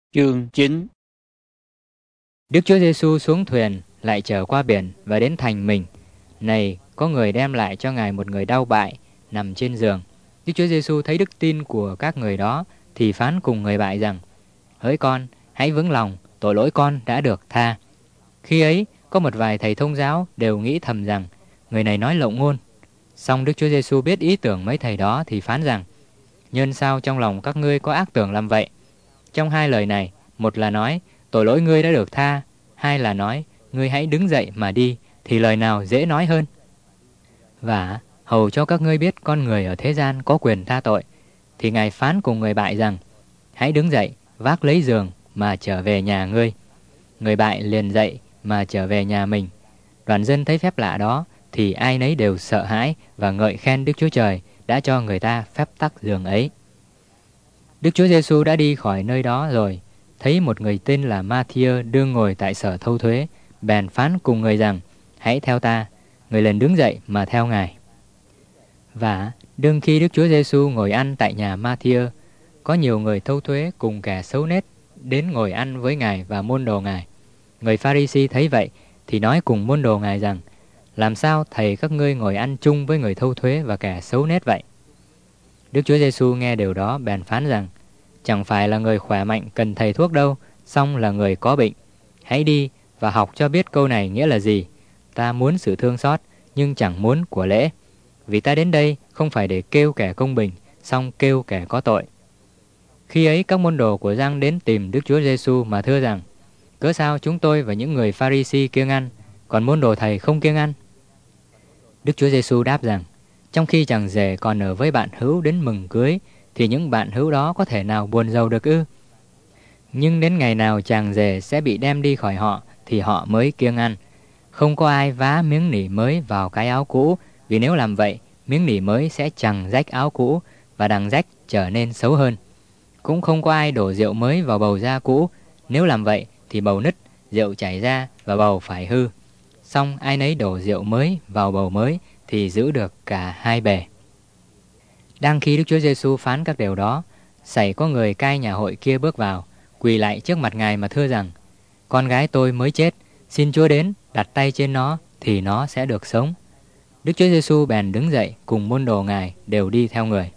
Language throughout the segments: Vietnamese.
Chương 9. Đức Chúa Giêsu xuống thuyền, lại trở qua biển và đến thành mình. Này, có người đem lại cho Ngài một người đau bại, nằm trên giường. Đức Chúa Giêsu thấy đức tin của các người đó, thì phán cùng người bại rằng: Hỡi con, hãy vững lòng, tội lỗi con đã được tha. Khi ấy, có một vài thầy thông giáo đều nghĩ thầm rằng người này nói lộng ngôn. Song Đức Chúa Giêsu biết ý tưởng mấy thầy đó, thì phán rằng: Nhân sao trong lòng các ngươi có ác tưởng làm vậy? Trong hai lời này, một là nói tội lỗi ngươi đã được tha, hai là nói ngươi hãy đứng dậy mà đi, thì lời nào dễ nói hơn? Và hầu cho các ngươi biết con người ở thế gian có quyền tha tội, thì Ngài phán cùng người bại rằng: Hãy đứng dậy, vác lấy giường mà trở về nhà ngươi. Người bại liền dậy mà trở về nhà mình. Đoàn dân thấy phép lạ đó, thì ai nấy đều sợ hãi và ngợi khen Đức Chúa Trời đã cho người ta phép tắc giường ấy. Đức Chúa Giêsu đã đi khỏi nơi đó rồi, thấy một người tên là Ma-thi-ơ đương ngồi tại sở thâu thuế, bèn phán cùng người rằng: Hãy theo ta. Người liền đứng dậy mà theo Ngài. Và đương khi Đức Chúa Giêsu ngồi ăn tại nhà Ma-thi-ơ, có nhiều người thâu thuế cùng kẻ xấu nết đến ngồi ăn với Ngài và môn đồ Ngài. Người Pha-ri-si thấy vậy thì nói cùng môn đồ Ngài rằng: Làm sao thầy các ngươi ngồi ăn chung với người thâu thuế và kẻ xấu nết vậy? Đức Chúa Giêsu nghe điều đó bèn phán rằng: Chẳng phải là người khỏe mạnh cần thầy thuốc đâu, song là người có bệnh. Hãy đi và học cho biết câu này nghĩa là gì: Ta muốn sự thương xót, nhưng chẳng muốn của lễ. Vì ta đến đây không phải để kêu kẻ công bình, song kêu kẻ có tội. Khi ấy các môn đồ của Giăng đến tìm Đức Chúa Giêsu mà thưa rằng: Cớ sao chúng tôi và những người Pha-ri-si kiêng ăn, còn môn đồ thầy không kiêng ăn? Đức Chúa Giêsu đáp rằng: Trong khi chàng rể còn ở với bạn hữu đến mừng cưới, thì những bạn hữu đó có thể nào buồn rầu được ư? Nhưng đến ngày nào chàng rể sẽ bị đem đi khỏi họ, thì họ mới kiêng ăn. Không có ai vá miếng nỉ mới vào cái áo cũ, vì nếu làm vậy, miếng nỉ mới sẽ chằng rách áo cũ, và đằng rách trở nên xấu hơn. Cũng không có ai đổ rượu mới vào bầu da cũ, nếu làm vậy thì bầu nứt, rượu chảy ra và bầu phải hư. Song ai nấy đổ rượu mới vào bầu mới thì giữ được cả hai bề. Đang khi Đức Chúa Giêsu phán các điều đó, xảy có người cai nhà hội kia bước vào, quỳ lại trước mặt Ngài mà thưa rằng: Con gái tôi mới chết, xin Chúa đến đặt tay trên nó thì nó sẽ được sống. Đức Chúa Giêsu bèn đứng dậy cùng môn đồ Ngài đều đi theo người.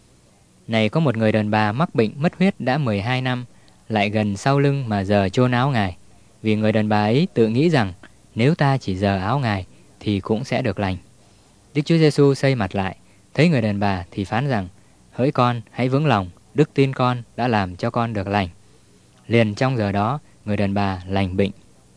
Này, có một người đàn bà mắc bệnh mất huyết đã 12 năm, lại gần sau lưng mà giờ chôn áo Ngài, vì người đàn bà ấy tự nghĩ rằng nếu ta chỉ giờ áo Ngài thì cũng sẽ được lành. Đức Chúa Giêsu xây mặt lại, thấy người đàn bà thì phán rằng: Hỡi con, hãy vững lòng, đức tin con đã làm cho con được lành. Liền trong giờ đó, người đàn bà lành bệnh.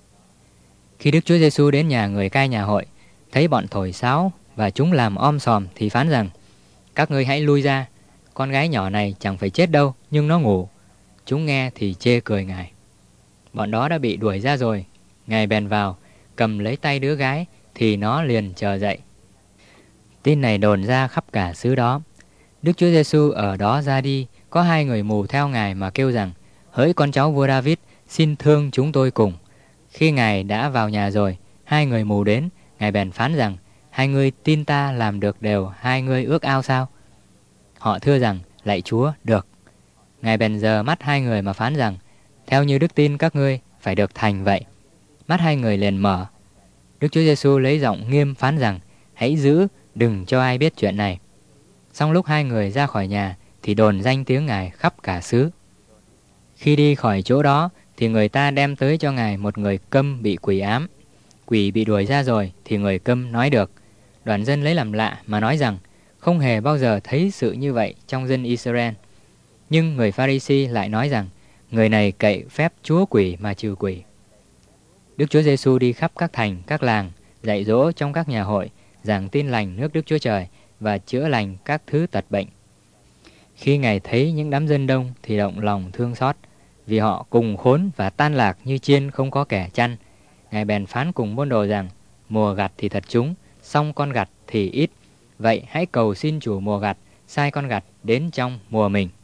Khi Đức Chúa Giêsu đến nhà người cai nhà hội, thấy bọn thổi sáo và chúng làm om sòm thì phán rằng: Các ngươi hãy lui ra, con gái nhỏ này chẳng phải chết đâu, nhưng nó ngủ. Chúng nghe thì chê cười Ngài. Bọn đó đã bị đuổi ra rồi. Ngài bèn vào, cầm lấy tay đứa gái thì nó liền trở dậy. Tin này đồn ra khắp cả xứ đó. Đức Chúa Giêsu ở đó ra đi, có hai người mù theo Ngài mà kêu rằng: Hỡi con cháu vua David, xin thương chúng tôi cùng. Khi Ngài đã vào nhà rồi, hai người mù đến, Ngài bèn phán rằng: Hai ngươi tin ta làm được điều hai ngươi ước ao sao? Họ thưa rằng: Lạy Chúa, được. Ngài bèn giơ mắt hai người mà phán rằng: Theo như đức tin các ngươi phải được thành vậy. Mắt hai người liền mở. Đức Chúa Giêsu lấy giọng nghiêm phán rằng: Hãy giữ, đừng cho ai biết chuyện này. Xong lúc hai người ra khỏi nhà thì đồn danh tiếng Ngài khắp cả xứ. Khi đi khỏi chỗ đó thì người ta đem tới cho Ngài một người câm bị quỷ ám. Quỷ bị đuổi ra rồi thì người câm nói được. Đoàn dân lấy làm lạ mà nói rằng không hề bao giờ thấy sự như vậy trong dân Israel. Nhưng người Pha-ri-si lại nói rằng người này cậy phép chúa quỷ mà trừ quỷ. Đức Chúa Giêsu đi khắp các thành, các làng, dạy dỗ trong các nhà hội, giảng tin lành nước Đức Chúa Trời và chữa lành các thứ tật bệnh. Khi Ngài thấy những đám dân đông thì động lòng thương xót, vì họ cùng khốn và tan lạc như chiên không có kẻ chăn. Ngài bèn phán cùng môn đồ rằng: Mùa gặt thì thật chúng, song con gặt thì ít. Vậy hãy cầu xin chủ mùa gặt sai con gặt đến trong mùa mình.